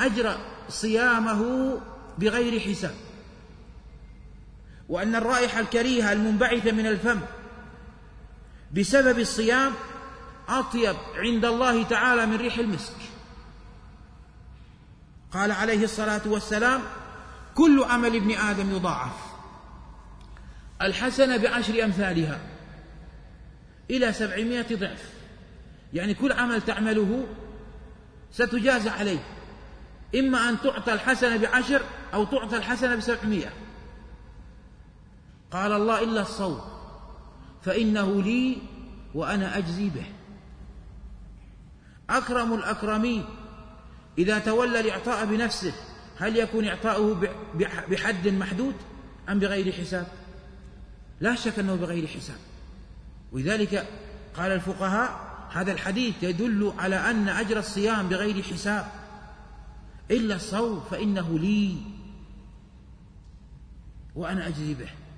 أجر صيامه بغير حساب، وأن الرائحة الكريهة المنبعثة من الفم بسبب الصيام أطيب عند الله تعالى من ريح المسك. قال عليه الصلاة والسلام: كل عمل ابن آدم يضاعف، الحسنة ب10 أمثالها إلى 700 ضعف، يعني كل عمل تعمله ستجازى عليه، إما أن تعطى الحسنة ب10 أو تعطى الحسنة ب700. قال الله: إلا الصوم فإنه لي وأنا أجزي به. أكرم الأكرمين إذا تولى الإعطاء بنفسه، هل يكون إعطاؤه بحد محدود أم بغير حساب؟ لا شك أنه بغير حساب. ولذلك قال الفقهاء: هذا الحديث يدل على أن أجر الصيام بغير حساب، إلا الصوم فإنه لي وأنا أجزي به.